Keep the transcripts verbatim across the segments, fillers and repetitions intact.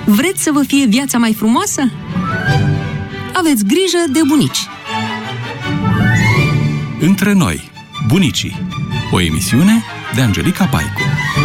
Vreți să vă fie viața mai frumoasă? Aveți grijă de bunici. Între noi, bunicii. O emisiune de Angelica Paicu.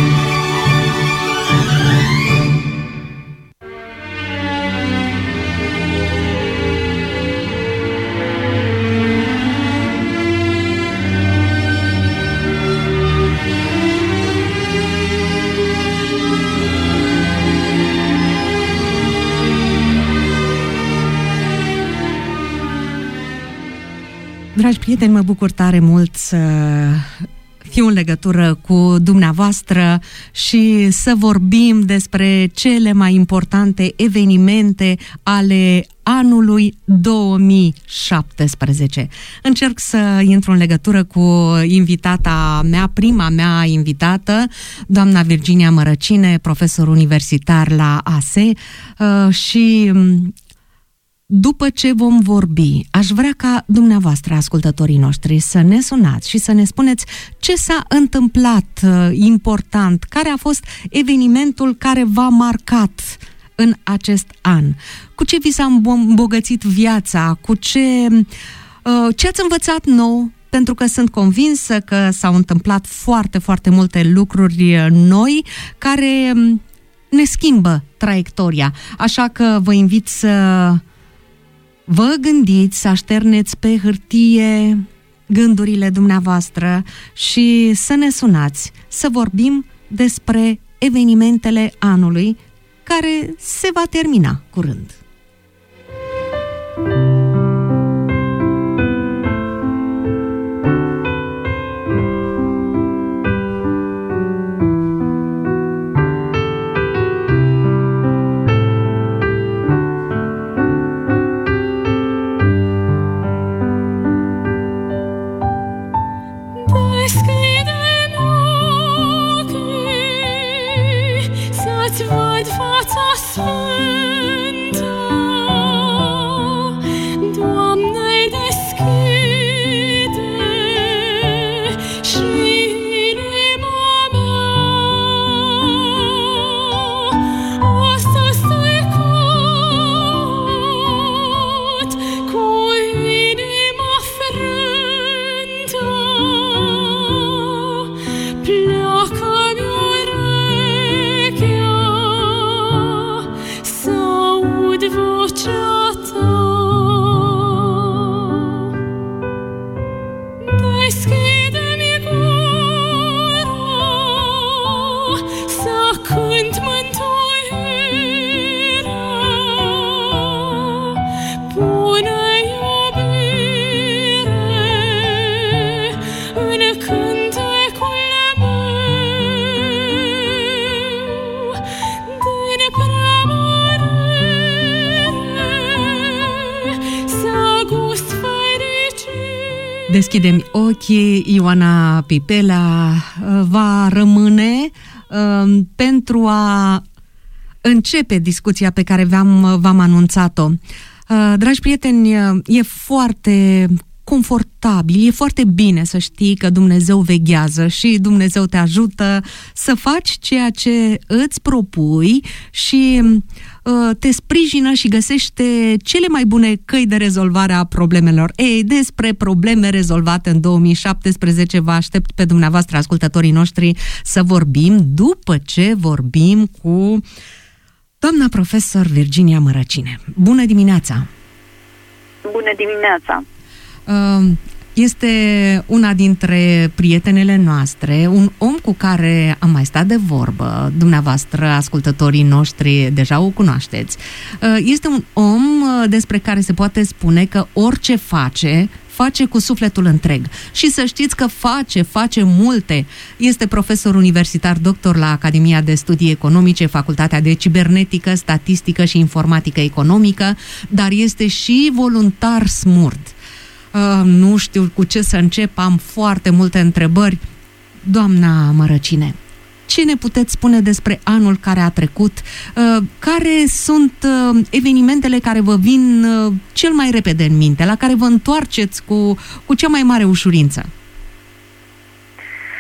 Dragi prieteni, mă bucur tare mult să fiu în legătură cu dumneavoastră și să vorbim despre cele mai importante evenimente ale anului două mii șaptesprezece. Încerc să intru în legătură cu invitata mea, prima mea invitată, doamna Virginia Mărăcine, profesor universitar la A S E, și după ce vom vorbi, aș vrea ca dumneavoastră, ascultătorii noștri, să ne sunați și să ne spuneți ce s-a întâmplat uh, important, care a fost evenimentul care v-a marcat în acest an, cu ce vi s-a îmbogățit viața, cu ce, uh, ce ați învățat nou, pentru că sunt convinsă că s-au întâmplat foarte, foarte multe lucruri noi care ne schimbă traiectoria. Așa că vă invit să vă gândiți, să așterneți pe hârtie gândurile dumneavoastră și să ne sunați, să vorbim despre evenimentele anului care se va termina curând. Deschidem ochii, Ioana Pipela va rămâne uh, pentru a începe discuția pe care v-am, v-am anunțat-o. Uh, dragi prieteni, e foarte confortabil, e foarte bine să știi că Dumnezeu veghează și Dumnezeu te ajută să faci ceea ce îți propui și uh, te sprijină și găsește cele mai bune căi de rezolvare a problemelor. Ei, despre probleme rezolvate în două mii șaptesprezece vă aștept pe dumneavoastră, ascultătorii noștri, să vorbim după ce vorbim cu doamna profesor Virginia Mărăcine. Bună dimineața! Bună dimineața! Este una dintre prietenele noastre, un om cu care am mai stat de vorbă, dumneavoastră, ascultătorii noștri, deja o cunoașteți. Este un om despre care se poate spune că orice face, face cu sufletul întreg. Și să știți că face, face multe. Este profesor universitar doctor la Academia de Studii Economice, Facultatea de Cibernetică, Statistică și Informatică Economică, dar este și voluntar SMURD. Uh, nu știu cu ce să încep, am foarte multe întrebări. Doamna Mărăcine, ce ne puteți spune despre anul care a trecut? Uh, care sunt uh, evenimentele care vă vin uh, cel mai repede în minte, la care vă întoarceți cu, cu cea mai mare ușurință?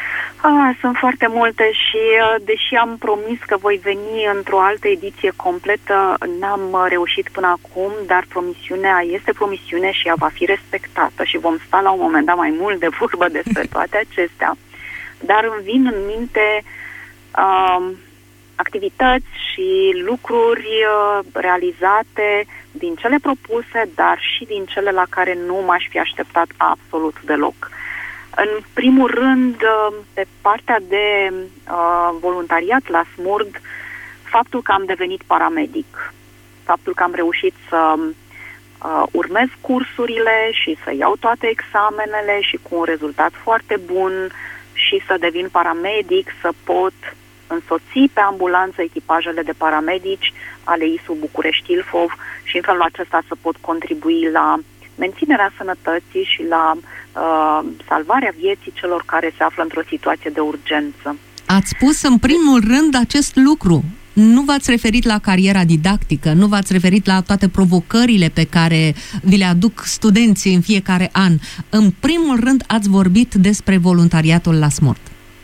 Ah, sunt foarte multe și deși am promis că voi veni într-o altă ediție completă, n-am reușit până acum, dar promisiunea este promisiune și ea va fi respectată și vom sta la un moment dat mai mult de vorbă despre toate acestea. Dar îmi vin în minte uh, activități și lucruri uh, realizate din cele propuse, dar și din cele la care nu m-aș fi așteptat absolut deloc. În primul rând, pe partea de uh, voluntariat la SMURD, faptul că am devenit paramedic, faptul că am reușit să uh, urmez cursurile și să iau toate examenele și cu un rezultat foarte bun și să devin paramedic, să pot însoți pe ambulanță echipajele de paramedici ale I S U București-Ilfov și în felul acesta să pot contribui la menținerea sănătății și la uh, salvarea vieții celor care se află într-o situație de urgență. Ați spus în primul rând acest lucru. Nu v-ați referit la cariera didactică, nu v-ați referit la toate provocările pe care vi le aduc studenții în fiecare an. În primul rând ați vorbit despre voluntariatul la SMURD.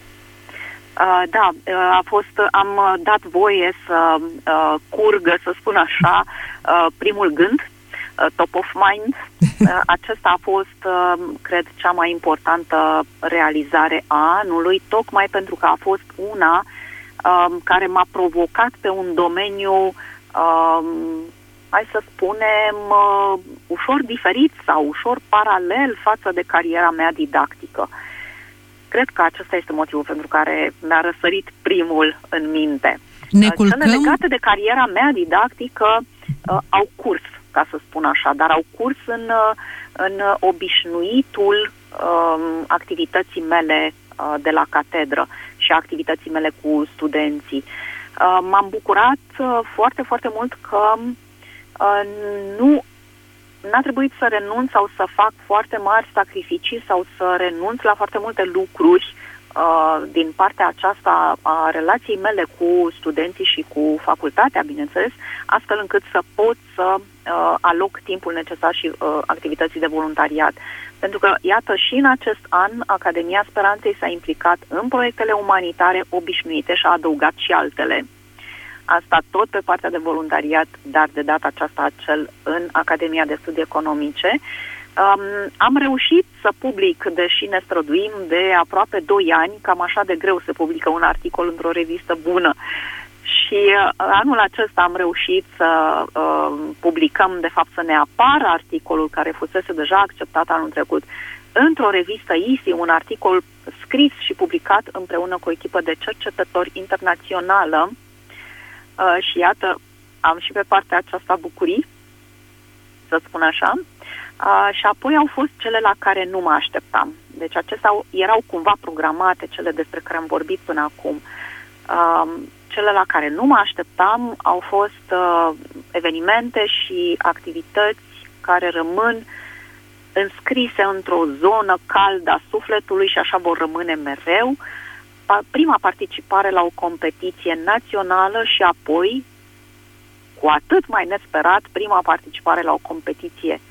Uh, da, uh, a fost, am dat voie să uh, curgă, să spun așa, uh, primul gând, top of mind. Acesta a fost, cred, cea mai importantă realizare a anului, tocmai pentru că a fost una um, care m-a provocat pe un domeniu, um, hai să spunem, uh, ușor diferit sau ușor paralel față de cariera mea didactică. Cred că acesta este motivul pentru care mi-a răsărit primul în minte. Ne culcăm... Cele legate de cariera mea didactică uh, au curs, ca să spun așa, dar au curs în, în obișnuitul um, activității mele uh, de la catedră și activității mele cu studenții. Uh, m-am bucurat uh, foarte, foarte mult că uh, nu n-a trebuit să renunț sau să fac foarte mari sacrificii sau să renunț la foarte multe lucruri uh, din partea aceasta a relației mele cu studenții și cu facultatea, bineînțeles, astfel încât să pot să uh, aloc timpul necesar și uh, activității de voluntariat. Pentru că, iată, și în acest an, Academia Speranței s-a implicat în proiectele umanitare obișnuite și a adăugat și altele. Asta tot pe partea de voluntariat, dar de data aceasta cel în Academia de Studii Economice. Um, am reușit să public, deși ne străduim de aproape doi ani, cam așa de greu se publică un articol într-o revistă bună. Și uh, anul acesta am reușit să uh, publicăm, de fapt să ne apară articolul care fusese deja acceptat anul trecut într-o revistă I S I, un articol scris și publicat împreună cu o echipă de cercetători internațională. Uh, și iată, am și pe partea aceasta bucurii, să spun așa. Uh, și apoi au fost cele la care nu mă așteptam. Deci acestea erau cumva programate, cele despre care am vorbit până acum. Uh, cele la care nu mă așteptam au fost uh, evenimente și activități care rămân înscrise într-o zonă caldă a sufletului și așa vor rămâne mereu. Prima participare la o competiție națională și apoi, cu atât mai nesperat, prima participare la o competiție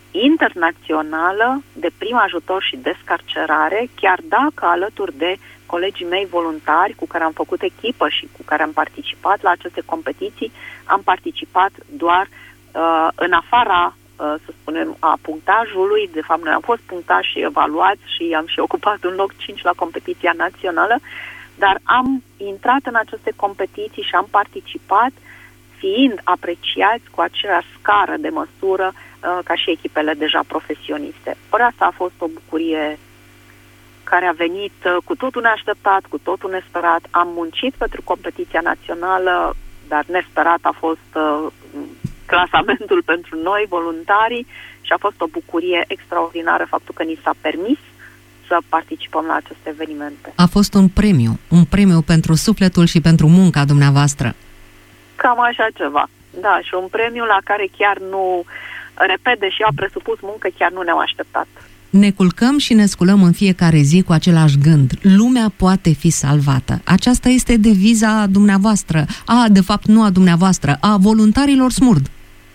internațională de prim ajutor și descarcerare, chiar dacă alături de colegii mei voluntari cu care am făcut echipă și cu care am participat la aceste competiții, am participat doar uh, în afara, uh, să spunem, a punctajului. De fapt, noi am fost punctași și evaluați și am și ocupat un loc cinci la competiția națională, dar am intrat în aceste competiții și am participat fiind apreciați cu aceeași scară de măsură uh, ca și echipele deja profesioniste. Ori asta a fost o bucurie care a venit uh, cu totul neașteptat, cu totul nesperat. Am muncit pentru competiția națională, dar nesperat a fost uh, clasamentul pentru noi, voluntarii, și a fost o bucurie extraordinară faptul că ni s-a permis să participăm la aceste evenimente. A fost un premiu, un premiu pentru sufletul și pentru munca dumneavoastră. Cam așa ceva, da, și un premiu la care chiar nu, repet, deși a presupus muncă, chiar nu ne-am așteptat. Ne culcăm și ne sculăm în fiecare zi cu același gând. Lumea poate fi salvată. Aceasta este deviza dumneavoastră, a, de fapt nu a dumneavoastră, a voluntarilor SMURD.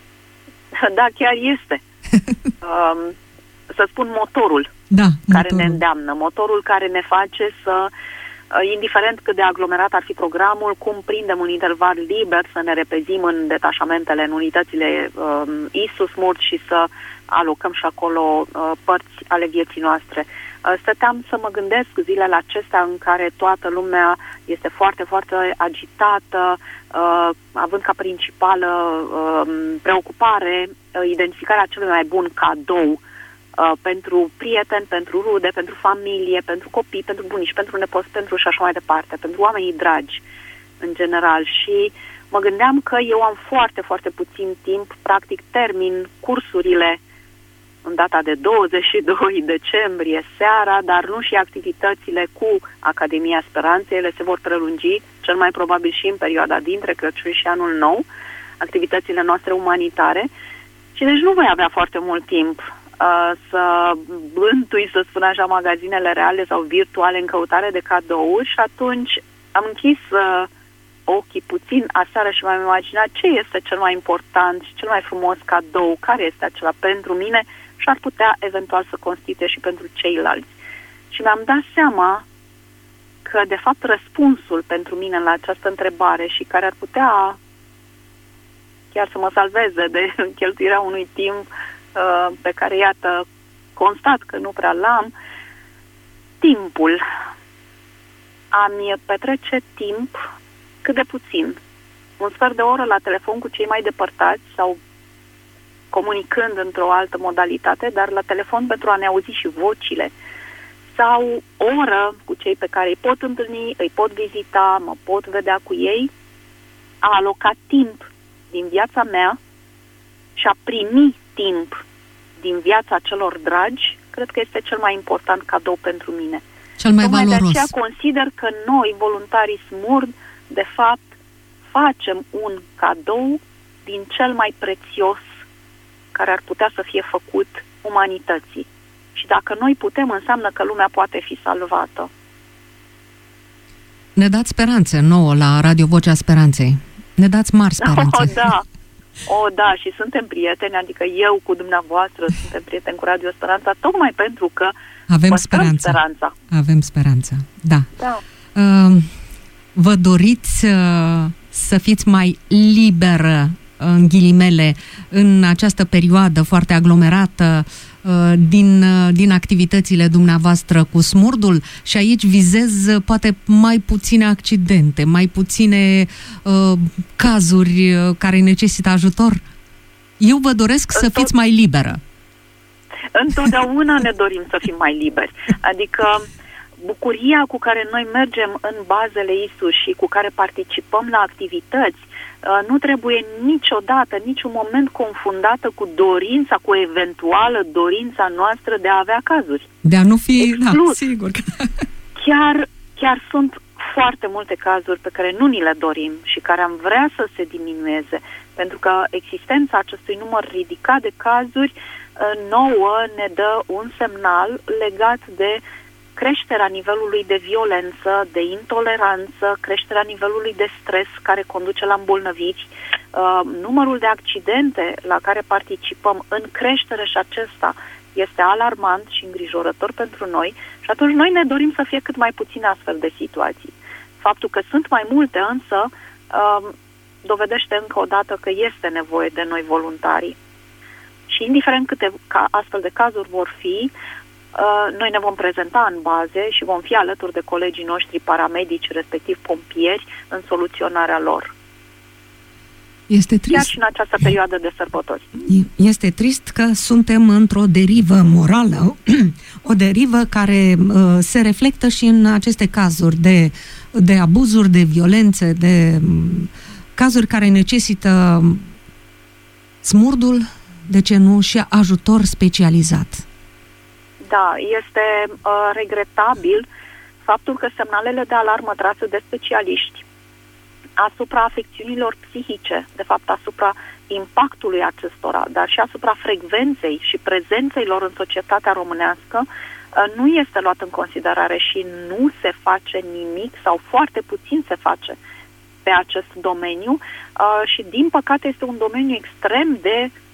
Da, chiar este. um, să spun motorul, da, care motorul. ne îndeamnă, motorul care ne face să indiferent cât de aglomerat ar fi programul, cum prindem un interval liber să ne repezim în detașamentele, în unitățile uh, I S U S M U R D și să alocăm și acolo uh, părți ale vieții noastre. Uh, stăteam să mă gândesc zilele acestea în care toată lumea este foarte, foarte agitată, uh, având ca principală uh, preocupare uh, identificarea celui mai bun cadou Uh, pentru prieteni, pentru rude, pentru familie, pentru copii, pentru bunici, pentru nepoți, pentru și așa mai departe, pentru oamenii dragi în general. Și mă gândeam că eu am foarte, foarte puțin timp, practic termin cursurile în data de douăzeci și doi decembrie seara, dar nu și activitățile cu Academia Speranței. Ele se vor prelungi, cel mai probabil și în perioada dintre Crăciun și Anul Nou, activitățile noastre umanitare. Și deci nu voi avea foarte mult timp Uh, să bântui, să spun așa, magazinele reale sau virtuale în căutare de cadouri și atunci am închis uh, ochii puțin aseară și m-am imaginat ce este cel mai important și cel mai frumos cadou, care este acela pentru mine și ar putea eventual să constituie și pentru ceilalți. Și mi-am dat seama că, de fapt, răspunsul pentru mine la această întrebare și care ar putea chiar să mă salveze de cheltuirea unui timp pe care, iată, constat că nu prea l-am, timpul. Am petrece timp cât de puțin. Un sfert de oră la telefon cu cei mai depărtați sau comunicând într-o altă modalitate, dar la telefon pentru a ne auzi și vocile. Sau o oră cu cei pe care îi pot întâlni, îi pot vizita, mă pot vedea cu ei. A aloca timp din viața mea și a primi timp din viața celor dragi, cred că este cel mai important cadou pentru mine. Cel mai Tocmai valoros. de aceea consider că noi, voluntarii S M U R D, de fapt, facem un cadou din cel mai prețios care ar putea să fie făcut umanității. Și dacă noi putem, înseamnă că lumea poate fi salvată. Ne dați speranțe nouă la Radio Vocea Speranței. Ne dați mari speranțe. Oh, da. O, da, și suntem prieteni, adică eu cu dumneavoastră suntem prieteni cu Radio Speranța, tocmai pentru că avem speranța. speranța. Avem speranța, da. da. Uh, vă doriți uh, să fiți mai liberă, în ghilimele, în această perioadă foarte aglomerată uh, din, uh, din activitățile dumneavoastră cu S M U R D-ul? Și aici vizez uh, poate mai puține accidente, mai puține uh, cazuri uh, care necesită ajutor? Eu vă doresc să Tot... fiți mai liberă. Întotdeauna ne dorim să fim mai liberi. Adică bucuria cu care noi mergem în bazele I S U S și cu care participăm la activități nu trebuie niciodată, niciun moment confundată cu dorința, cu eventuală dorința noastră de a avea cazuri. De a nu fi, da, sigur. Chiar, chiar sunt foarte multe cazuri pe care nu ni le dorim și care am vrea să se diminueze, pentru că existența acestui număr ridicat de cazuri nouă ne dă un semnal legat de creșterea nivelului de violență, de intoleranță, creșterea nivelului de stres care conduce la îmbolnăviri, uh, numărul de accidente la care participăm în creștere și acesta este alarmant și îngrijorător pentru noi și atunci noi ne dorim să fie cât mai puține astfel de situații. Faptul că sunt mai multe însă uh, dovedește încă o dată că este nevoie de noi voluntarii. Și indiferent câte ca astfel de cazuri vor fi, noi ne vom prezenta în baze și vom fi alături de colegii noștri paramedici, respectiv pompieri, în soluționarea lor. Este trist. Chiar și în această perioadă de sărbători. Este trist că suntem într-o derivă morală, o derivă care uh, se reflectă și în aceste cazuri de, de abuzuri, de violențe, de um, cazuri care necesită S M U R D-ul, de ce nu, și ajutor specializat. Da, este uh, regretabil faptul că semnalele de alarmă trase de specialiști asupra afecțiunilor psihice, de fapt asupra impactului acestora, dar și asupra frecvenței și prezenței lor în societatea românească, uh, nu este luat în considerare și nu se face nimic sau foarte puțin se face pe acest domeniu uh, și din păcate este un domeniu extrem de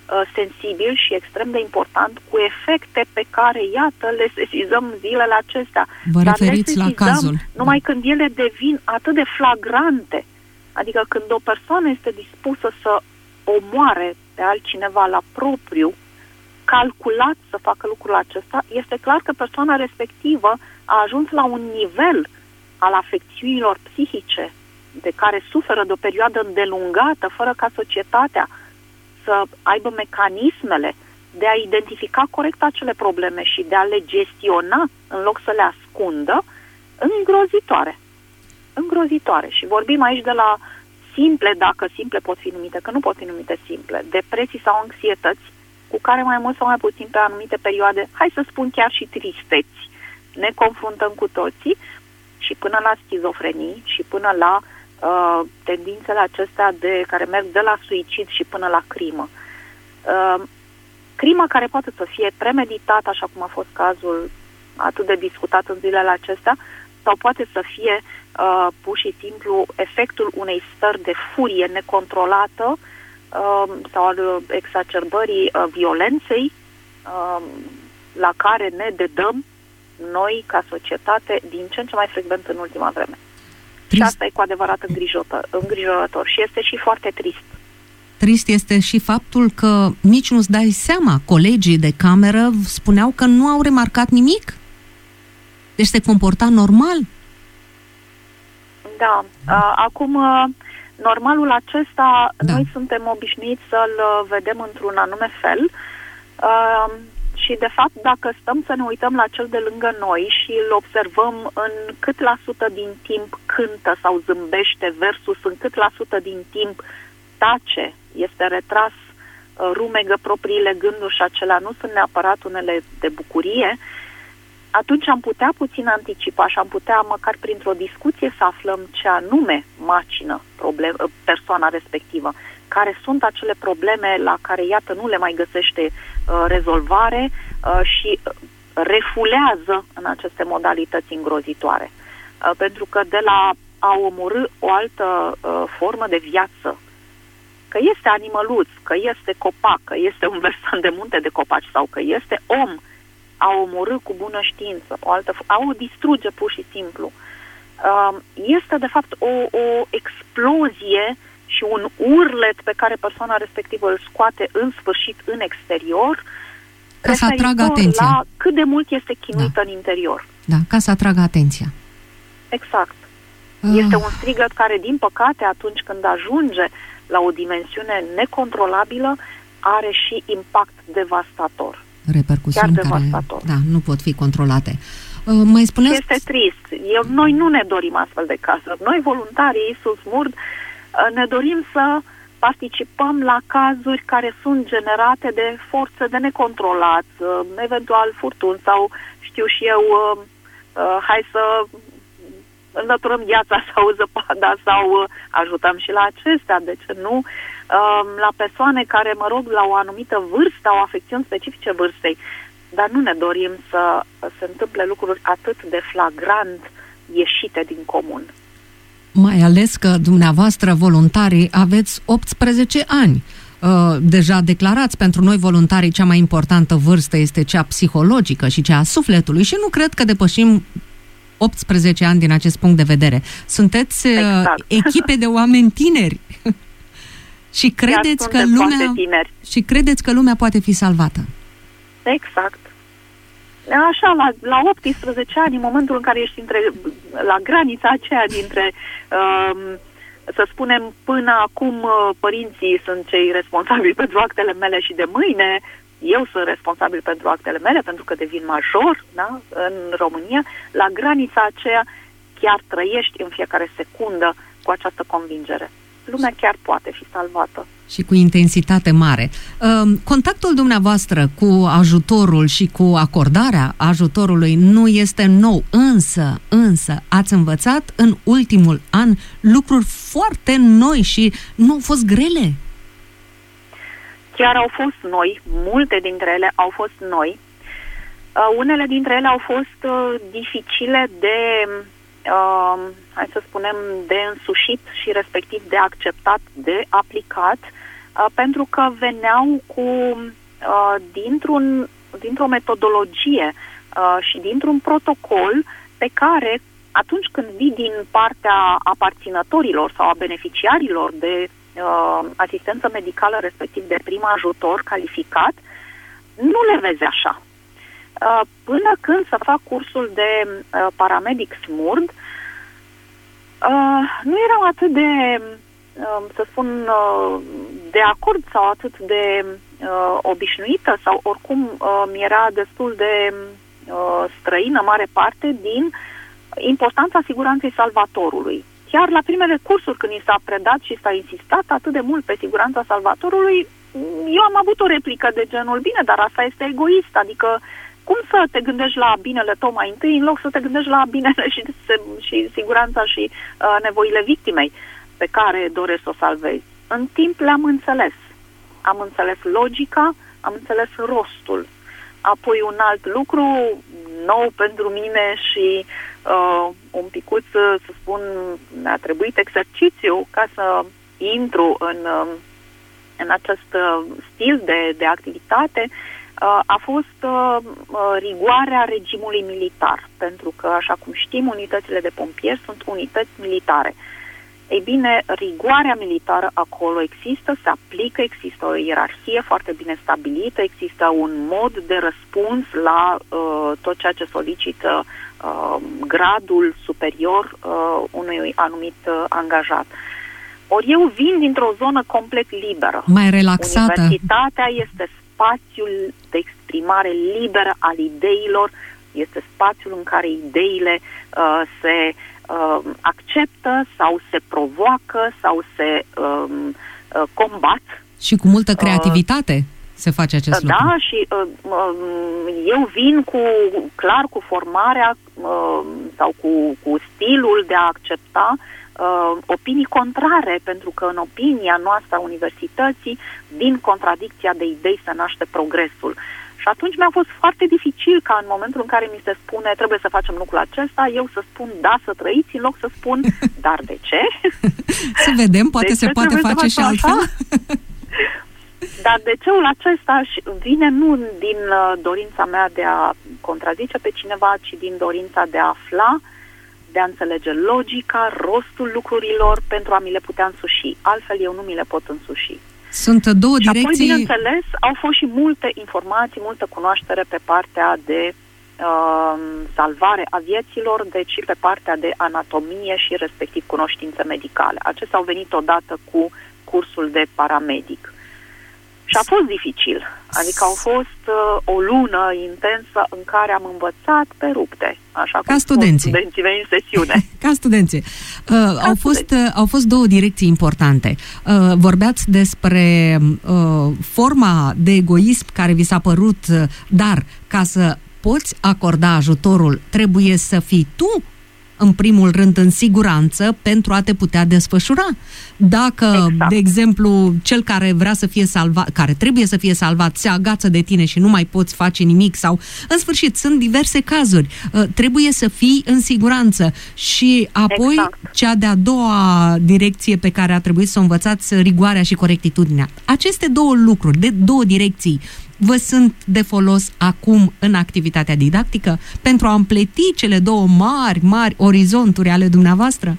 uh, sensibil și extrem de important, cu efecte pe care, iată, le sesizăm zilele acestea. Vă Dar referiți le la cazul. numai când ele devin atât de flagrante. Adică când o persoană este dispusă să omoare pe altcineva la propriu, calculat să facă lucrul acesta, este clar că persoana respectivă a ajuns la un nivel al afecțiunilor psihice de care suferă de o perioadă îndelungată, fără ca societatea să aibă mecanismele de a identifica corect acele probleme și de a le gestiona în loc să le ascundă, îngrozitoare. Îngrozitoare. Și vorbim aici de la simple, dacă simple pot fi numite, că nu pot fi numite simple, depresii sau anxietăți, cu care mai mult sau mai puțin pe anumite perioade, hai să spun chiar și tristeți, ne confruntăm cu toții, și până la schizofrenii și până la uh, tendințele acestea de, care merg de la suicid și până la crimă. Uh, crima care poate să fie premeditată, așa cum a fost cazul atât de discutat în zilele acestea, sau poate să fie uh, pur și simplu efectul unei stări de furie necontrolată uh, sau al exacerbării uh, violenței uh, la care ne dedăm noi, ca societate, din ce în ce mai frecvent în ultima vreme. Trist. Și asta e cu adevărat îngrijorător, îngrijorător și este și foarte trist. Trist este și faptul că nici nu-ți dai seama. Colegii de cameră spuneau că nu au remarcat nimic. Deci se comporta normal. Da. Uh, acum, uh, normalul acesta, da. Noi suntem obișnuiți să-l vedem într-un anume fel. Uh, Și, de fapt, dacă stăm să ne uităm la cel de lângă noi și îl observăm în cât la sută din timp cântă sau zâmbește versus în cât la sută din timp tace, este retras, rumegă propriile gânduri și acelea nu sunt neapărat unele de bucurie, atunci am putea puțin anticipa și am putea, măcar printr-o discuție, să aflăm ce anume macină problem, persoana respectivă, care sunt acele probleme la care, iată, nu le mai găsește uh, rezolvare uh, și refulează în aceste modalități îngrozitoare. Uh, pentru că de la a omorî o altă uh, formă de viață, că este animăluț, că este copac, că este un versant de munte de copaci sau că este om, a omorâ cu bună știință, o altă, a o distruge pur și simplu, uh, este de fapt o, o explozie și un urlet pe care persoana respectivă îl scoate în sfârșit în exterior, ca să atragă atenția la cât de mult este chinuită da. în interior. Da, ca să atragă atenția. Exact. Ah. Este un strigăt care, din păcate, atunci când ajunge la o dimensiune necontrolabilă, are și impact devastator. Repercusiuni Chiar care devastator. Da, nu pot fi controlate. Uh, mai spuneți... Este trist. Eu, noi nu ne dorim astfel de cazuri. Noi, voluntarii SUSMURD, ne dorim să participăm la cazuri care sunt generate de forțe de necontrolat, eventual furtuni sau, știu și eu, hai să înlăturăm gheața sau zăpada sau ajutăm și la acestea, de ce nu? La persoane care, mă rog, la o anumită vârstă au afecțiuni specifice vârstei, dar nu ne dorim să se întâmple lucruri atât de flagrant ieșite din comun. Mai ales că dumneavoastră, voluntarii, aveți optsprezece ani. Deja declarați, pentru noi voluntarii cea mai importantă vârstă este cea psihologică și cea a sufletului și nu cred că depășim optsprezece ani din acest punct de vedere. Sunteți exact. Echipe de oameni tineri și credeți că lumea și credeți că lumea poate fi salvată. Exact. Așa, la, la optsprezece ani, în momentul în care ești între, la granița aceea dintre, um, să spunem, până acum părinții sunt cei responsabili pentru actele mele și de mâine eu sunt responsabil pentru actele mele, pentru că devin major, da, în România, la granița aceea chiar trăiești în fiecare secundă cu această convingere. Lumea chiar poate fi salvată. Și cu intensitate mare. Contactul dumneavoastră cu ajutorul și cu acordarea ajutorului nu este nou, însă, însă ați învățat în ultimul an lucruri foarte noi și nu au fost grele. Chiar au fost noi, multe dintre ele au fost noi. Unele dintre ele au fost dificile de... Uh, hai să spunem, de însușit și respectiv de acceptat, de aplicat, uh, pentru că veneau cu uh, dintr-un, dintr-o metodologie uh, și dintr-un protocol pe care atunci când vii din partea aparținătorilor sau a beneficiarilor de uh, asistență medicală, respectiv de prim ajutor calificat, nu le vezi așa. Uh, până când să fac cursul de uh, paramedic SMURD, uh, nu eram atât de, uh, să spun, uh, de acord sau atât de uh, obișnuită sau oricum uh, mi era destul de uh, străină mare parte din importanța siguranței salvatorului. Chiar la primele cursuri, când i s-a predat și s-a insistat atât de mult pe siguranța salvatorului, eu am avut o replică de genul, bine, dar asta este egoist, adică cum să te gândești la binele tău mai întâi în loc să te gândești la binele și, și siguranța și uh, nevoile victimei pe care dorești să o salvezi. În timp le-am înțeles. Am înțeles logica, am înțeles rostul. Apoi un alt lucru nou pentru mine și uh, un picuț, să spun, mi-a trebuit exercițiu ca să intru în, uh, în acest uh, stil de, de activitate, uh, a fost uh, rigoarea regimului militar, pentru că, așa cum știm, unitățile de pompieri sunt unități militare. Ei bine, rigoarea militară acolo există, se aplică, există o ierarhie foarte bine stabilită, există un mod de răspuns la uh, tot ceea ce solicită uh, gradul superior uh, unui anumit uh, angajat. Ori eu vin dintr-o zonă complet liberă. Mai relaxată. Universitatea este spațiul de exprimare liberă al ideilor, este spațiul în care ideile uh, se uh, acceptă sau se provoacă sau se uh, uh, combat. Și cu multă creativitate uh, se face acest da, lucru. Da, și uh, uh, eu vin cu, clar, cu formarea uh, sau cu, cu stilul de a accepta uh, opinii contrare, pentru că în opinia noastră a universității, din contradicția de idei se naște progresul. Și atunci mi-a fost foarte dificil ca în momentul în care mi se spune trebuie să facem lucrul acesta, eu să spun da, să trăiți, în loc să spun dar de ce? Să vedem, poate de se poate face și altfel. Dar de ceul acesta vine nu din dorința mea de a contrazice pe cineva, ci din dorința de a afla, de a înțelege logica, rostul lucrurilor pentru a mi le putea însuși. Altfel eu nu mi le pot însuși. Sunt două și direcții... apoi, bineînțeles, au fost și multe informații, multă cunoaștere pe partea de uh, salvare a vieților, deci și pe partea de anatomie și respectiv cunoștințe medicale. Acestea au venit odată cu cursul de paramedic. Și a fost dificil, adică au fost uh, o lună intensă în care am învățat pe rupte, așa ca cum studenții. studenții mei în sesiune. Ca studenții. Uh, ca au, fost, studenții. Uh, au fost două direcții importante. Uh, vorbeați despre uh, forma de egoism care vi s-a părut, uh, dar ca să poți acorda ajutorul, trebuie să fii tu în primul rând în siguranță pentru a te putea desfășura. Dacă, exact. de exemplu, cel care vrea să fie salvat, care trebuie să fie salvat, se agață de tine și nu mai poți face nimic sau, în sfârșit, sunt diverse cazuri. Uh, trebuie să fii în siguranță și apoi exact. Cea de-a doua direcție pe care a trebuit să o învățați, rigoarea și corectitudinea. Aceste două lucruri, de două direcții, vă sunt de folos acum în activitatea didactică pentru a împleti cele două mari, mari orizonturi ale dumneavoastră?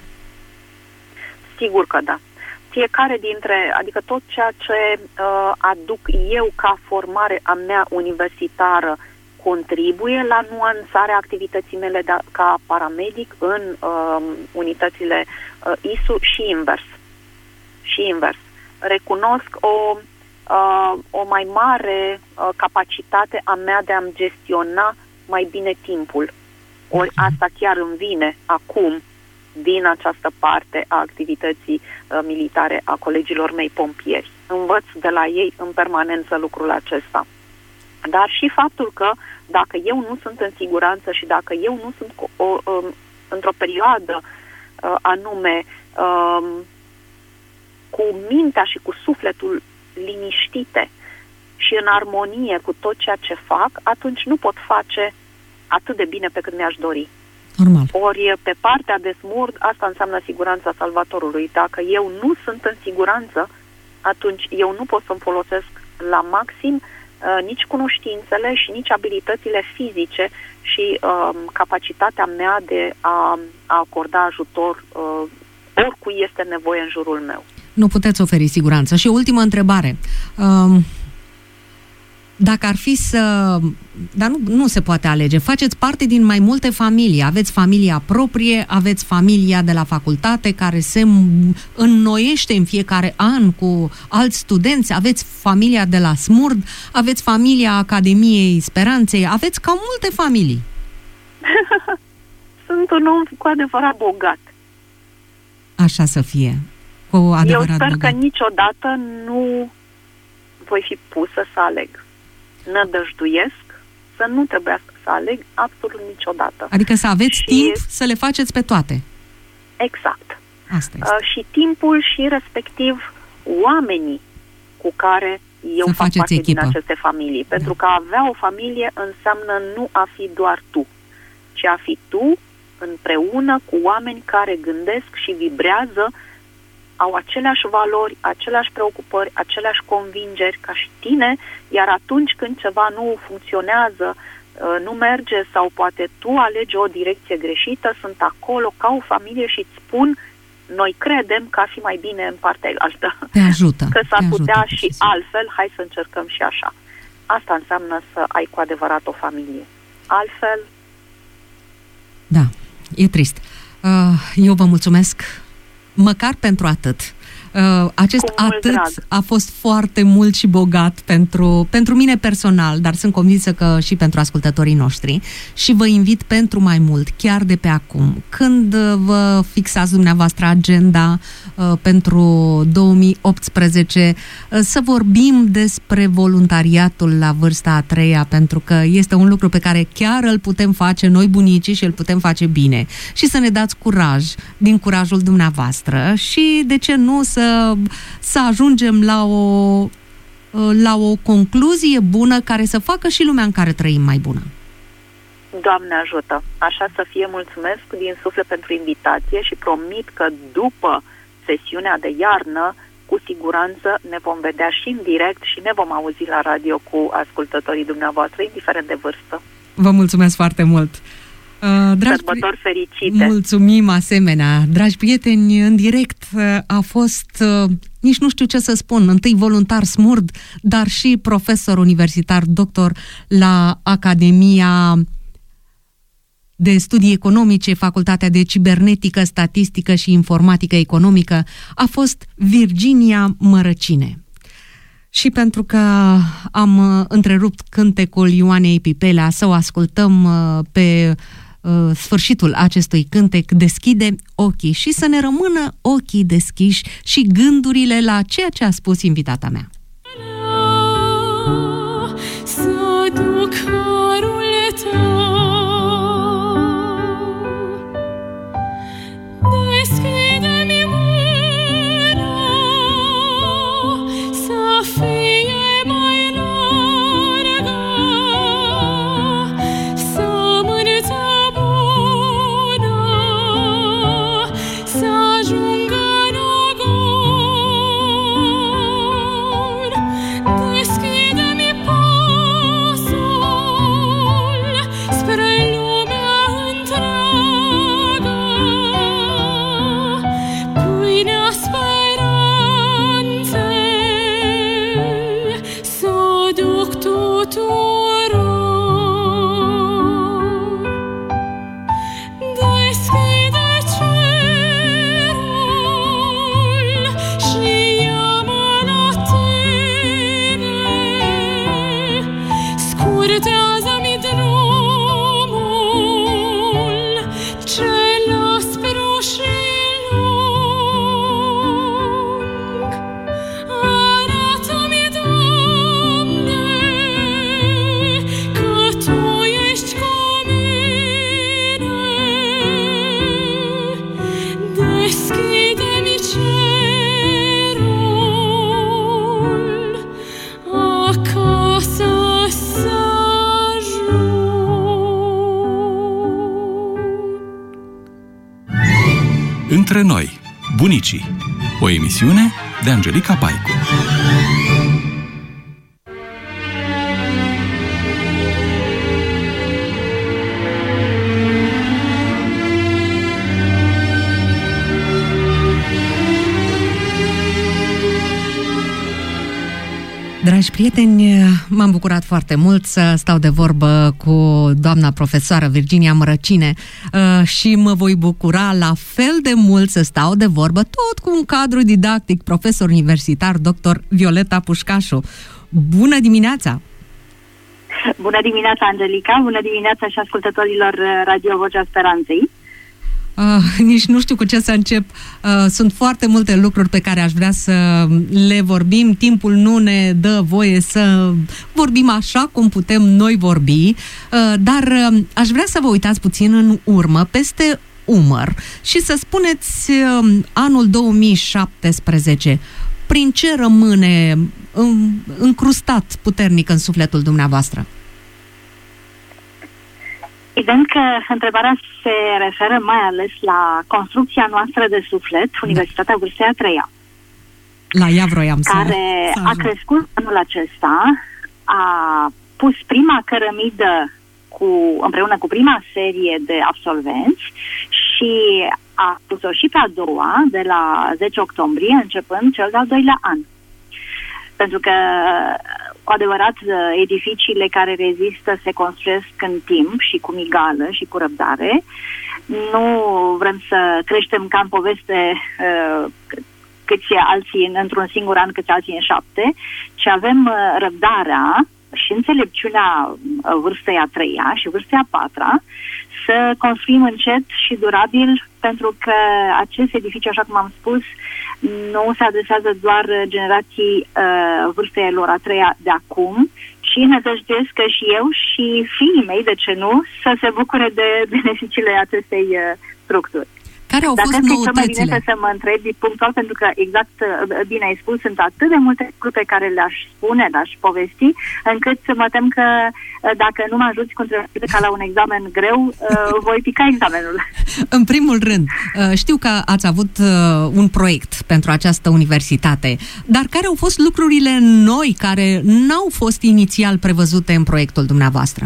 Sigur că da. Fiecare dintre, adică tot ceea ce uh, aduc eu ca formare a mea universitară contribuie la nuanțarea activității mele de, ca paramedic în uh, unitățile uh, I S U și invers. Și invers. Recunosc o Uh, o mai mare uh, capacitate a mea de a-mi gestiona mai bine timpul. Ori asta chiar îmi vine acum din această parte a activității uh, militare a colegilor mei pompieri. Învăț de la ei în permanență lucrul acesta. Dar și faptul că dacă eu nu sunt în siguranță și dacă eu nu sunt cu, o, um, într-o perioadă uh, anume um, cu mintea și cu sufletul liniștite și în armonie cu tot ceea ce fac, atunci nu pot face atât de bine pe cât mi-aș dori. Normal. Ori pe partea de SMURD, asta înseamnă siguranța salvatorului. Dacă eu nu sunt în siguranță, atunci eu nu pot să-mi folosesc la maxim uh, nici cunoștințele și nici abilitățile fizice și uh, capacitatea mea de a, a acorda ajutor uh, oricui este nevoie în jurul meu. Nu puteți oferi siguranță. Și o ultimă întrebare. Um, dacă ar fi să... Dar nu, nu se poate alege. Faceți parte din mai multe familii. Aveți familia proprie, aveți familia de la facultate care se înnoiește în fiecare an cu alți studenți, aveți familia de la Smurd, aveți familia Academiei Speranței, aveți cam multe familii. Sunt un om cu adevărat bogat. Așa să fie. Cu adevărat Eu sper bogat. că niciodată nu voi fi pusă să aleg. Nădăjduiesc să nu trebuiască să aleg absolut niciodată. Adică să aveți și... timp să le faceți pe toate. Exact. Asta este. Uh, și timpul și respectiv oamenii cu care eu să fac parte echipă. din aceste familii. Da. Pentru că a avea o familie înseamnă nu a fi doar tu, ci a fi tu împreună cu oameni care gândesc și vibrează, au aceleași valori, aceleași preocupări, aceleași convingeri ca și tine, iar atunci când ceva nu funcționează, nu merge sau poate tu alegi o direcție greșită, sunt acolo ca o familie și îți spun, noi credem că ar fi mai bine în partea altă. Te ajută. Că s-ar te putea ajută, și altfel, hai să încercăm și așa. Asta înseamnă să ai cu adevărat o familie. Altfel... Da, e trist. Eu vă mulțumesc măcar pentru atât. Uh, acest atât drag. a fost foarte mult și bogat pentru, pentru mine personal, dar sunt convinsă că și pentru ascultătorii noștri și vă invit pentru mai mult, chiar de pe acum, când vă fixați dumneavoastră agenda uh, pentru două mii optsprezece, uh, să vorbim despre voluntariatul la vârsta a treia, pentru că este un lucru pe care chiar îl putem face noi bunicii și îl putem face bine și să ne dați curaj din curajul dumneavoastră și de ce nu să Să, să ajungem la o, la o concluzie bună care să facă și lumea în care trăim mai bună. Doamne ajută! Așa să fie, mulțumesc din suflet pentru invitație și promit că după sesiunea de iarnă, cu siguranță ne vom vedea și în direct și ne vom auzi la radio cu ascultătorii dumneavoastră, indiferent de vârstă. Vă mulțumesc foarte mult! Uh, dragi Sărbători fericite! Mulțumim asemenea! Dragi prieteni, în direct a fost, uh, nici nu știu ce să spun, întâi voluntar Smurd, dar și profesor universitar, doctor la Academia de Studii Economice, Facultatea de Cibernetică, Statistică și Informatică Economică, a fost Virginia Mărăcine. Și pentru că am întrerupt cântecul Ioanei Pipelea, să o ascultăm pe sfârșitul acestui cântec, Deschide ochii, și să ne rămână ochii deschiși și gândurile la ceea ce a spus invitata mea. Să duc harul tău, deschide-mi mâna, să fie mai largă, sămânță bună, să ajungă în ogon. Deschide-mi pasul spre lumea întreagă, pâinea speranței să duc tuturor. Deschide cerul și ia-mă la tine, scurtează-mi drumul cel aspru și lung. Arată-mi, Doamne, că Tu ești cu mine. Deschide-mi cerul, acasă să ajung. Între noi, bunicii. O emisiune de Angelica Paicu. Dragi prieteni, m-am bucurat foarte mult să stau de vorbă cu doamna profesoară Virginia Mărăcine și mă voi bucura la fel de mult să stau de vorbă tot cu un cadru didactic, profesor universitar, doctor Violeta Pușcașu. Bună dimineața! Bună dimineața, Angelica! Bună dimineața și ascultătorilor Radio Vocea Speranței! Uh, nici nu știu cu ce să încep. Uh, sunt foarte multe lucruri pe care aș vrea să le vorbim. Timpul nu ne dă voie să vorbim așa cum putem noi vorbi, uh, dar uh, aș vrea să vă uitați puțin în urmă, peste umăr, și să spuneți uh, anul două mii șaptesprezece, prin ce rămâne uh, încrustat puternic în sufletul dumneavoastră? Evident că întrebarea se referă mai ales la construcția noastră de suflet, Universitatea Vârstei a treia. La ea vroiam să... Care a crescut anul acesta, a pus prima cărămidă cu, împreună cu prima serie de absolvenți și a pus-o și pe a doua, de la zece octombrie, începând cel de-al doilea an. Pentru că, cu adevărat, edificiile care rezistă se construiesc în timp și cu migală și cu răbdare. Nu vrem să creștem ca în poveste uh, câți alții într-un singur an, câți alții în șapte, ci avem uh, răbdarea și înțelepciunea vârstei a treia și vârstei a patra să construim încet și durabil, pentru că acest edificiu, așa cum am spus, nu se adresează doar generații uh, vârstei lor a treia de acum, ci nădăjduiesc că și eu și fiii mei, de ce nu, să se bucure de beneficiile acestei uh, structuri. Care au Dar fost noutățile? Dar cred că e cel mai bine noutățile? să mă întrebi punctual, pentru că exact bine ai spus, sunt atât de multe lucruri pe care le-aș spune, le-aș povesti, încât mă tem că dacă nu mă ajuți cu întrebările ca la un examen greu, voi pica examenul. În primul rând, știu că ați avut un proiect pentru această universitate, dar care au fost lucrurile noi care n-au fost inițial prevăzute în proiectul dumneavoastră?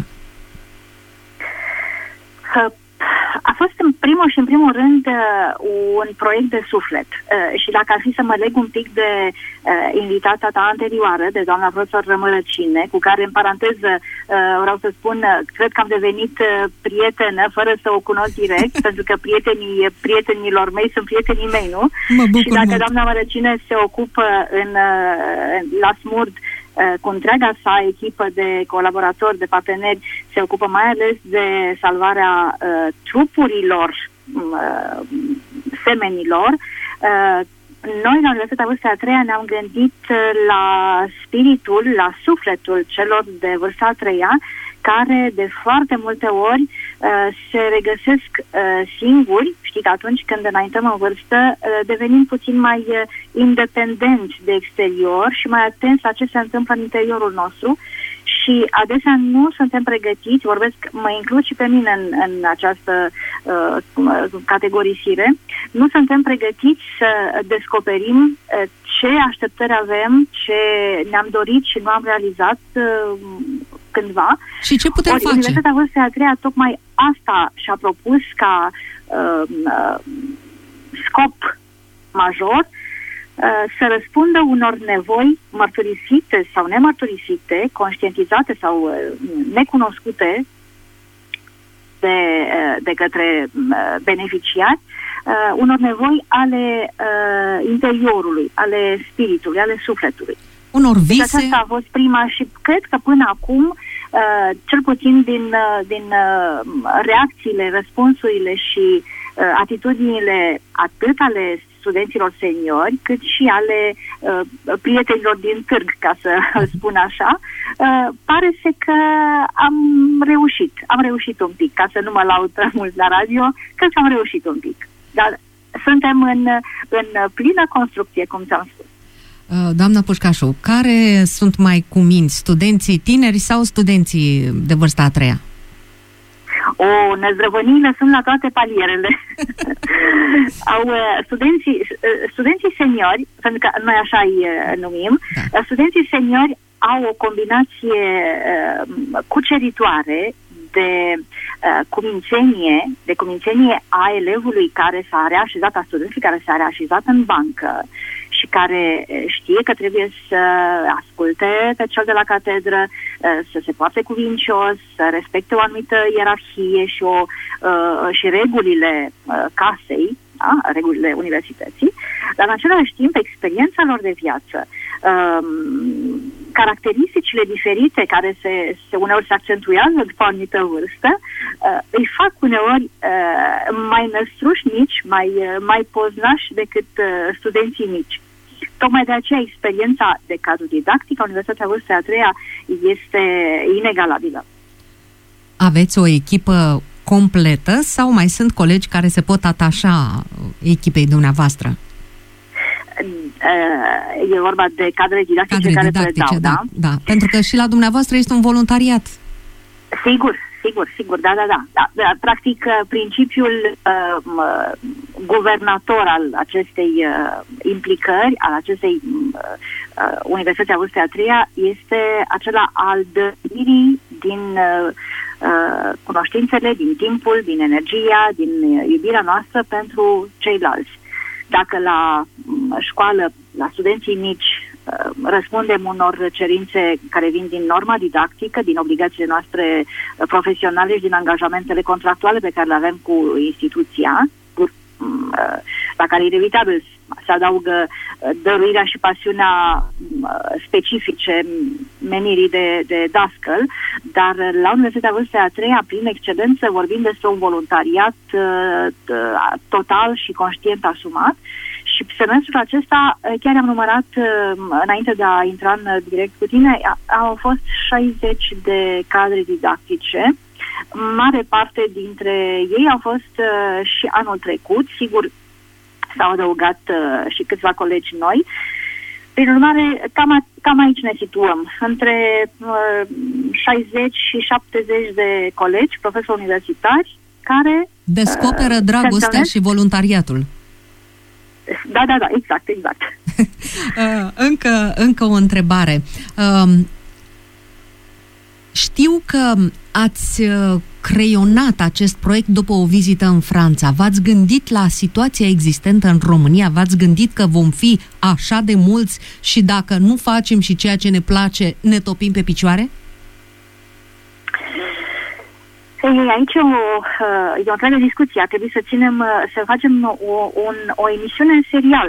A fost în primul și în primul rând un proiect de suflet și dacă ar fi să mă leg un pic de invitata ta anterioară, de doamna profesor Mărăcine, cu care, în paranteză, vreau să spun, cred că am devenit prietenă fără să o cunosc direct, pentru că prietenii prietenilor mei sunt prietenii mei, nu? Mă bucur și dacă mult. doamna Mărăcine se ocupă în, la SMURD cu întreaga sa echipă de colaboratori, de parteneri, se ocupă mai ales de salvarea uh, trupurilor uh, semenilor. Uh, noi, la Universitatea Vârstei a treia, ne-am gândit la spiritul, la sufletul celor de vârsta a treia, care de foarte multe ori uh, se regăsesc uh, singuri. Știi că atunci când înaintăm în vârstă, uh, devenim puțin mai uh, independenți de exterior și mai atenți la ce se întâmplă în interiorul nostru și adesea nu suntem pregătiți, vorbesc, mă includ și pe mine în, în această uh, categorisire, nu suntem pregătiți să descoperim uh, ce așteptări avem, ce ne-am dorit și nu am realizat uh, cândva. Și ce putem Ori, face? Universitatea Vârstei a treia tocmai asta și-a propus ca uh, uh, scop major, uh, să răspundă unor nevoi mărturisite sau nemărturisite, conștientizate sau uh, necunoscute de, uh, de către uh, beneficiari, uh, unor nevoi ale uh, interiorului, ale spiritului, ale sufletului. Unor Deci vise? aceasta a fost prima și cred că până acum, uh, cel puțin din, uh, din uh, reacțiile, răspunsurile și uh, atitudinile atât ale studenților seniori, cât și ale uh, prietenilor din târg, ca să spun așa, uh, pare să că am reușit. Am reușit un pic, ca să nu mă laud prea mult la radio, cred că am reușit un pic. Dar suntem în, în plină construcție, cum ți-am spus. Doamna Pușcașu, care sunt mai cuminți, studenții tineri sau studenții de vârsta a treia? O năzdrăvănii lăsând la toate palierele. Au uh, studenții, uh, studenții seniori, pentru că noi așa îi uh, numim, da. uh, studenții seniori au o combinație uh, cuceritoare de uh, cumințenie, de cumințenie a elevului care s-a reașezat, a studentului care s-a reașezat în bancă și care știe că trebuie să asculte pe cel de la catedră, uh, să se poarte cuvincios, să respecte o anumită ierarhie și, o, uh, și regulile uh, casei, da? Regulile universității, dar în același timp experiența lor de viață, um, caracteristicile diferite care se, se uneori se accentuează după o anumită vârstă, uh, îi fac uneori uh, mai năstrușnici, mai, uh, mai poznași decât uh, studenții mici. Tocmai de aceea experiența de cadru didactic a Universitatea Vârstei a treia este inegalabilă. Aveți o echipă completă sau mai sunt colegi care se pot atașa echipei dumneavoastră? E vorba de cadre didactice cadre care didactice, predau, da, da? da? Pentru că și la dumneavoastră este un voluntariat. Sigur, sigur, sigur, da, da, da. da, da practic, principiul uh, guvernator al acestei uh, implicări, al acestei uh, Universității a Vârstei a treia, este acela al dăruirii din uh, uh, cunoștințele, din timpul, din energia, din iubirea noastră pentru ceilalți. Dacă la școală, la studenții mici, răspundem unor cerințe care vin din norma didactică, din obligațiile noastre profesionale și din angajamentele contractuale pe care le avem cu instituția, la care inevitabil se adaugă dăruirea și pasiunea specifice menirii de, de dascăl, dar la Universitatea Vârstei a treia, prin excelență, vorbim despre un voluntariat total și conștient asumat. Și semestrul acesta, chiar am numărat, înainte de a intra în direct cu tine, au fost șaizeci de cadre didactice. Mare parte dintre ei au fost uh, și anul trecut, sigur s-au adăugat uh, și câțiva colegi noi. Prin urmare, cam, cam aici ne situăm, între uh, șaizeci și șaptezeci de colegi, profesori universitari, care descoperă uh, dragostea și voluntariatul. Da, da, da, exact, exact. încă, încă o întrebare. Um, Știu că ați creionat acest proiect după o vizită în Franța. V-ați gândit la situația existentă în România? V-ați gândit că vom fi așa de mulți și dacă nu facem și ceea ce ne place, ne topim pe picioare? Ei, aici e o, e o întreagă discuție. Ar trebui să ținem, să facem o, un, o emisiune în serial.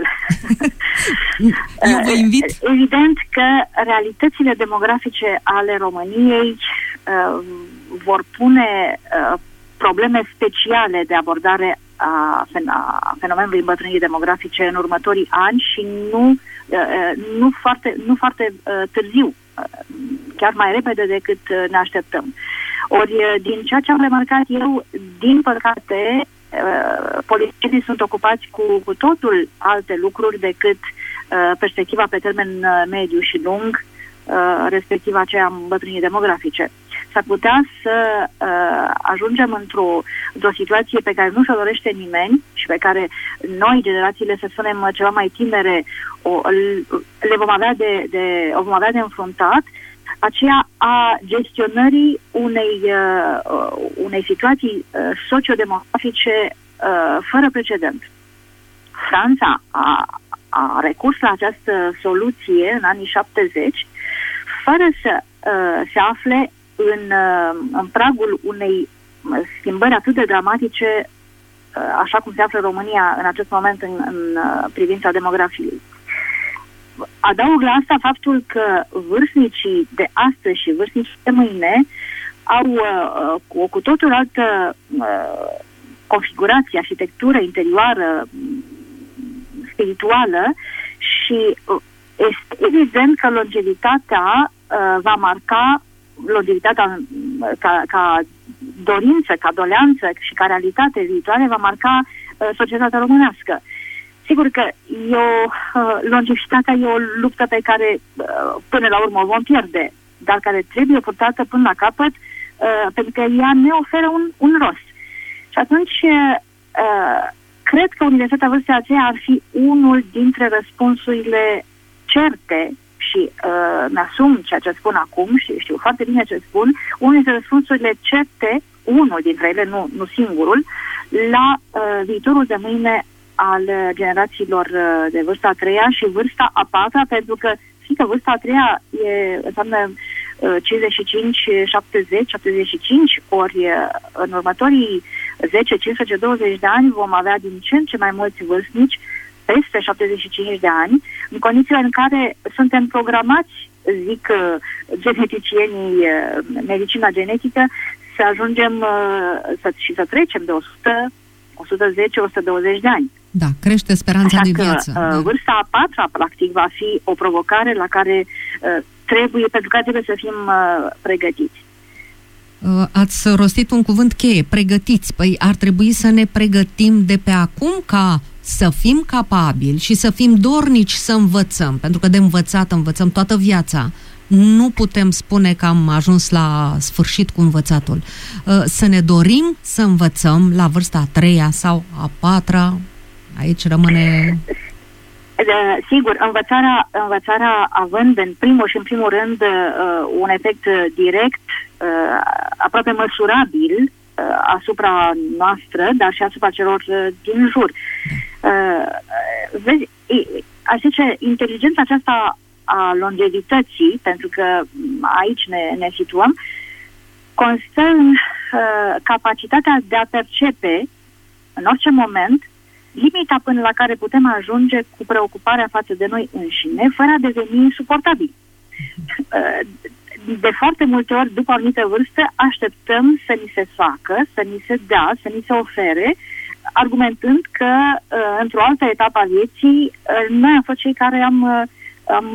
Eu vă invit. Evident că realitățile demografice ale României uh, vor pune uh, probleme speciale de abordare a, a fenomenului îmbătrânirii demografice în următorii ani și nu, uh, nu foarte, nu foarte uh, târziu, uh, chiar mai repede decât ne așteptăm. Ori, din ceea ce am remarcat eu, din păcate, uh, politicienii sunt ocupați cu, cu totul alte lucruri decât uh, perspectiva pe termen uh, mediu și lung, uh, respectiv aceea a îmbătrânirii demografice. S-ar putea să uh, ajungem într-o, într-o situație pe care nu și-o dorește nimeni și pe care noi, generațiile, să spunem, ceva mai tinere, o, le vom avea de, de, o vom avea de înfruntat, aceea a gestionării unei, uh, unei situații uh, sociodemografice uh, fără precedent. Franța a, a recurs la această soluție în anii șaptezeci, fără să uh, se afle în, uh, în pragul unei schimbări atât de dramatice, uh, așa cum se află România în acest moment în, în uh, privința demografiei. Adaug la asta faptul că vârstnicii de astăzi și vârstnicii de mâine au uh, cu, cu totul altă uh, configurație, arhitectură interioară, spirituală și uh, este evident că longevitatea uh, va marca, longevitatea uh, ca, ca dorință, ca doleanță și ca realitate viitoare va marca uh, societatea românească. Sigur că e o, uh, longevitatea e o luptă pe care uh, până la urmă o vom pierde, dar care trebuie purtată până la capăt uh, pentru că ea ne oferă un, un rost. Și atunci, uh, cred că Universitatea Vârstei a treia ar fi unul dintre răspunsurile certe și uh, mi-asum ceea ce spun acum și știu foarte bine ce spun, unul dintre răspunsurile certe, unul dintre ele, nu, nu singurul, la uh, viitorul de mâine al generațiilor uh, de vârsta a treia și vârsta a patra, pentru că știi că vârsta a treia e, înseamnă uh, cincizeci și cinci, șaptezeci, șaptezeci și cinci, ori uh, în următorii zece, cincisprezece, douăzeci de ani vom avea din ce în ce mai mulți vârstnici peste șaptezeci și cinci de ani, în condițiile în care suntem programați, zic uh, geneticienii, uh, medicina genetică, să ajungem uh, să, și să trecem de o sută, o sută zece, o sută douăzeci de ani. Da, crește speranța Așa de că, viață. Uh, Da. vârsta a patra, practic, va fi o provocare la care uh, trebuie, pentru care trebuie să fim uh, pregătiți. Uh, Ați rostit un cuvânt cheie, pregătiți. Păi ar trebui să ne pregătim de pe acum ca să fim capabili și să fim dornici să învățăm, pentru că de învățat învățăm toată viața. Nu putem spune că am ajuns la sfârșit cu învățatul. Să ne dorim să învățăm la vârsta a treia sau a patra, aici rămâne... Sigur, învățarea, învățarea având în primul și în primul rând un efect direct, aproape măsurabil asupra noastră, dar și asupra celor din jur. Vezi, aș zice, inteligența aceasta a longevității, pentru că aici ne, ne situăm, constă în uh, capacitatea de a percepe în orice moment limita până la care putem ajunge cu preocuparea față de noi înșine, fără a deveni insuportabili. Uh, de foarte multe ori, după o anumită vârstă, așteptăm să ni se facă, să ni se dea, să ni se ofere, argumentând că uh, într-o altă etapă a vieții uh, noi am fost cei care am uh, Am,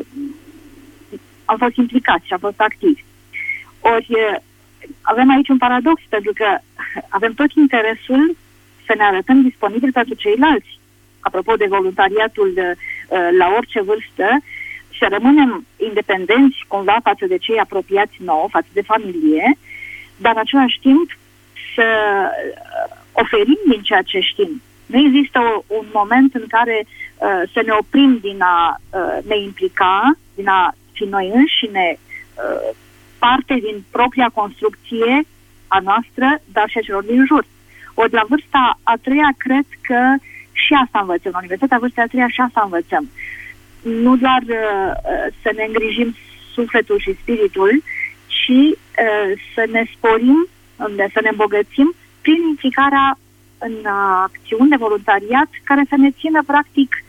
am fost implicați și am fost activi. Ori avem aici un paradox, pentru că avem tot interesul să ne arătăm disponibili pentru ceilalți. Apropo de voluntariatul de, la orice vârstă, să rămânem independenți cumva față de cei apropiați nouă, față de familie, dar în același timp să oferim din ceea ce știm. Nu există o, un moment în care uh, să ne oprim din a uh, ne implica, din a fi noi înșine uh, parte din propria construcție a noastră, dar și a celor din jur. Ori la vârsta a treia, cred că și asta învățăm. La Universitatea Vârstei a treia și asta învățăm. Nu doar uh, să ne îngrijim sufletul și spiritul, ci uh, să ne sporim, să ne îmbogățim prin implicarea în acțiuni de voluntariat care să ne țină, practic,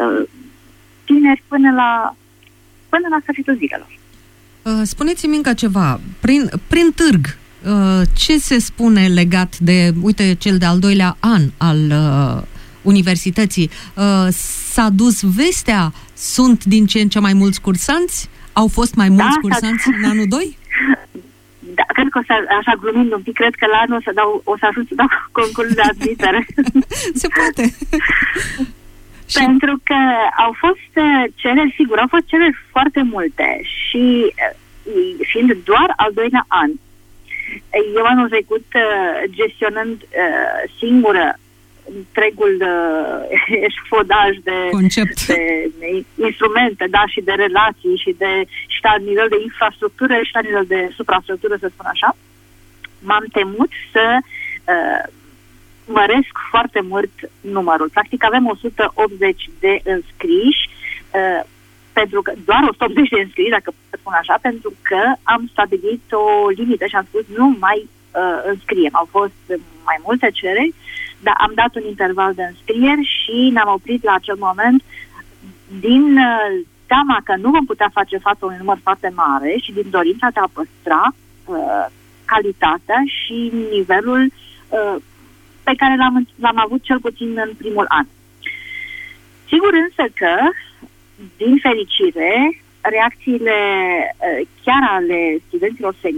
tineri până la, până la sfârșitul zilelor. Spuneți-mi încă ceva. Prin, prin târg, ce se spune legat de, uite, cel de-al doilea an al universității? S-a dus vestea? Sunt din ce în ce mai mulți cursanți? Au fost mai mulți da, cursanți în anul doi? Da, cred că o să, așa glumind un pic, cred că la anul o să, dau, o să ajung să dau concurs de admitere. Se poate. Pentru că au fost cereri, sigur, au fost cereri foarte multe și fiind doar al doilea an, eu anul trecut gestionând singură întregul uh, eșafodaj de, de, de instrumente, da, și de relații și de și la nivel de infrastructură și la nivel de suprastructură, să spun așa, m-am temut să uh, măresc foarte mult numărul. Practic avem o sută optzeci de înscriși, uh, pentru că, doar o sută optzeci de înscriși, dacă să spun așa, pentru că am stabilit o limită și am spus nu mai uh, înscriem. Au fost mai multe cereri, dar am dat un interval de înscrieri și ne-am oprit la acel moment din uh, teama că nu vom putea face față unui număr foarte mare și din dorința de a păstra uh, calitatea și nivelul uh, pe care l-am, l-am avut cel puțin în primul an. Sigur însă că, din fericire, reacțiile uh, chiar ale studenților seniori